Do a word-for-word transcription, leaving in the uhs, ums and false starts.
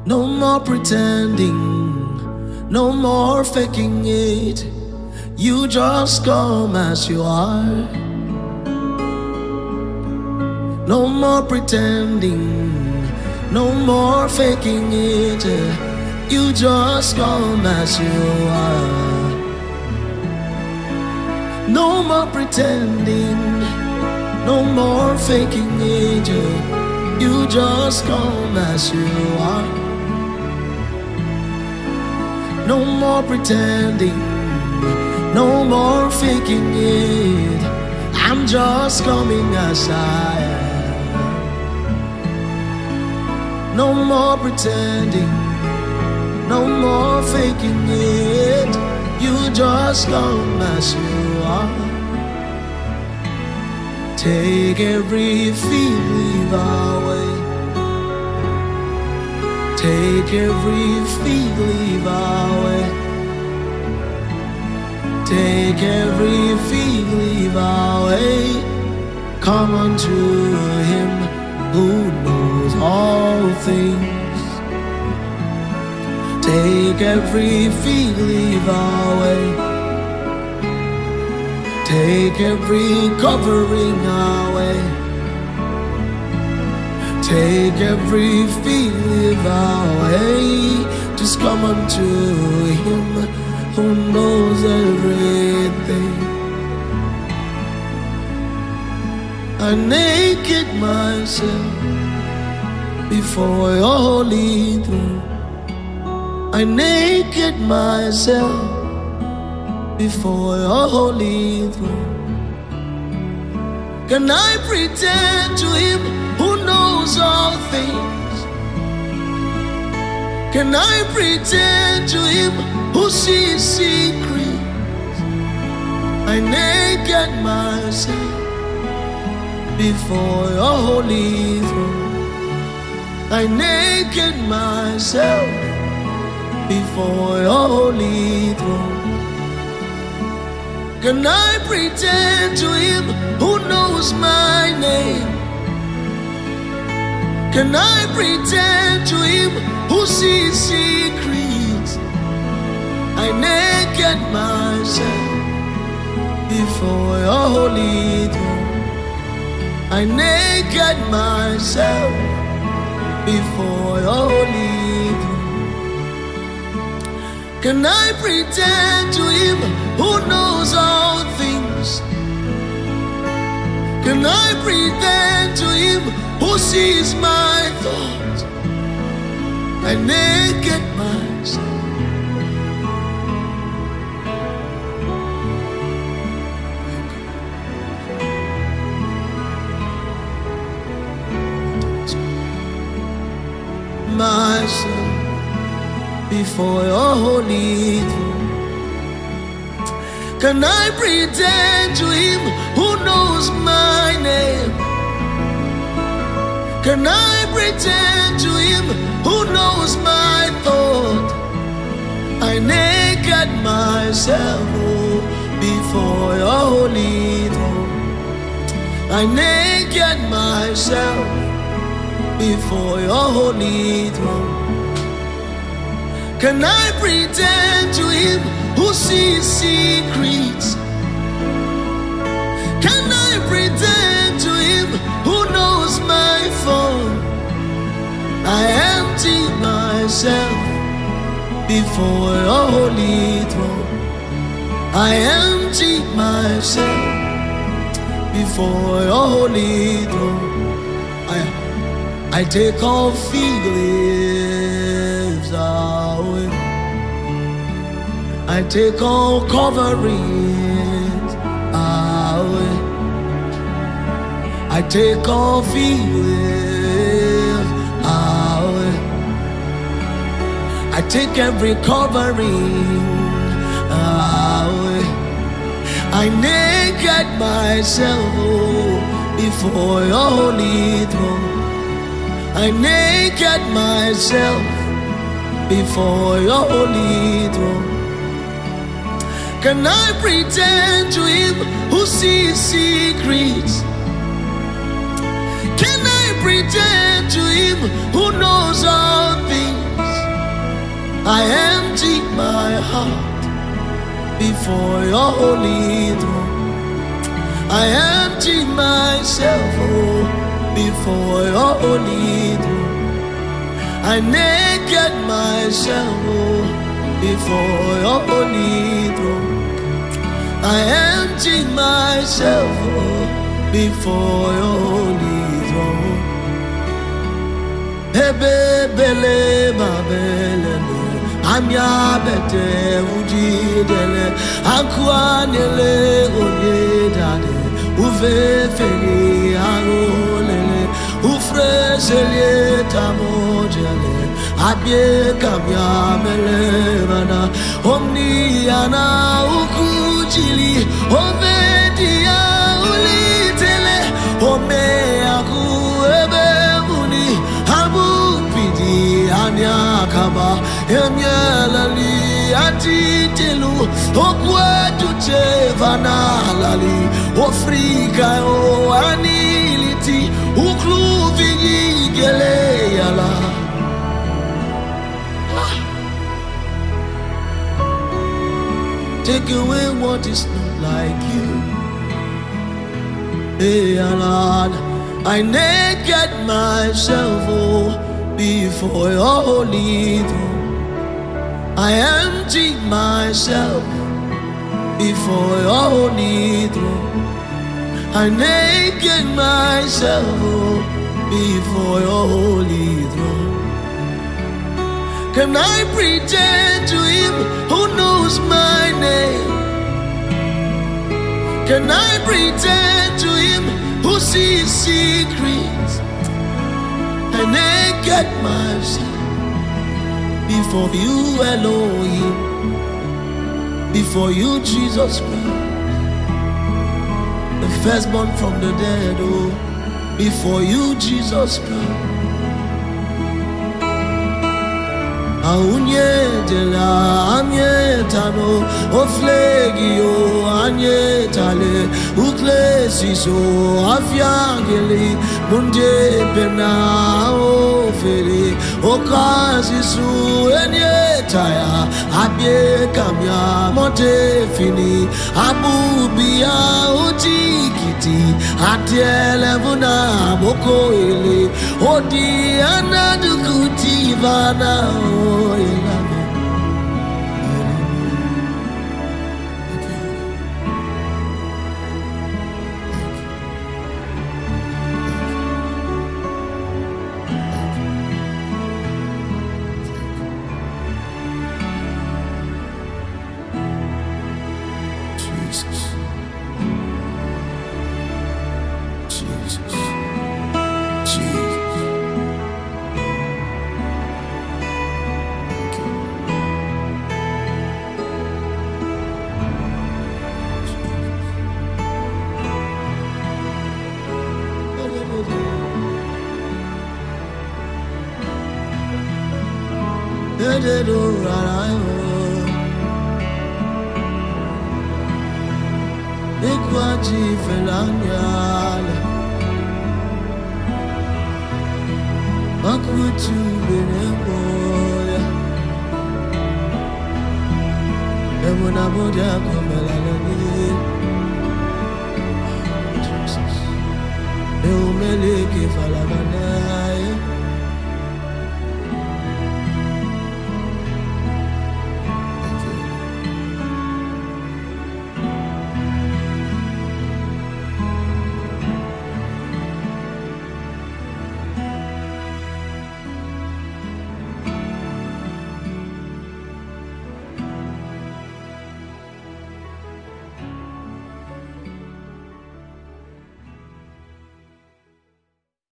No more pretending, no more faking it. You just come as you are. No more pretending, no more faking it. You just come as you are. No more pretending, no more faking it. You just come as you are. No more pretending, no more faking it. I'm just coming as I am. No more pretending, no more faking it. You just come as you are. Take every feeling away. Take every feeling away. Take every feeling away. Come unto Him who knows all things. Take every feeling away. Take every covering away. Take every feeling away. Just come unto Him who knows everything. I naked myself before your holy throne. I naked myself before your holy throne. Can I pretend to Him who knows all things? Can I pretend to Him who sees secrets? I naked myself before your holy throne. I naked myself before your holy throne. Can I pretend to Him who knows my name? Can I pretend to Him who sees secrets? I naked myself before your holy throne. I naked myself before your holy throne. Can I pretend to Him who knows all things? Can I pretend to Him who sees my thoughts? I naked myself. Myself before your holy throne. Can I pretend to Him who knows my name? Can I pretend to Him who knows my thought? I naked myself oh, before your holy throne. I naked myself before your holy throne. Can I pretend to Him who sees secrets? Can I pretend to Him who knows my phone? I empty myself before your holy throne. I empty myself before your holy throne. I, I take all feelings away. I take all coverings away. I take all feelings away. I take every covering away. I naked myself oh, before your holy throne. I naked myself before your holy throne. Can I pretend to Him who sees secrets? Can I pretend to Him who knows all things? I empty my heart before your holy throne. I empty myself oh, before your holy throne. I naked myself oh, before your holy throne. I empty myself oh, before your holy throne. Ebe bele ma bele no, amya bete ujidele, akwanele onedade, uve feli arolele, ufresele tamojele, abye kamya mele mana, omni ana ukujili, ovedia ulitele, ome aku ebe muni, abu pidi anyakaba, emyelali atitelu, okwe tuche vanalali, ofrika o aniliti, ukluvi gele yala. Take away what is not like you. Hey, Lord, I naked myself oh, before your holy throne. I empty myself before your holy throne. I naked myself oh, before your holy throne. Can I pretend to him who knows my name? Can I pretend to him who sees secrets? I naked myself before you, Elohim, before you, Jesus Christ, the firstborn from the dead, oh, before you, Jesus Christ. Aunye de la amietano, oflegio anietale, uclesiso afiangeli, munde pena ofere, ocasisu enietaya, abie kamia monte fini, abubia utikiti, atiele vuna boko ele, odi anadukuti vana. Oh, you love me. Jesus. Jesus. Jesus. Ekwaji felanyala Makutu beneboya Emuna moja komelalani Jesus Eumeleke falagana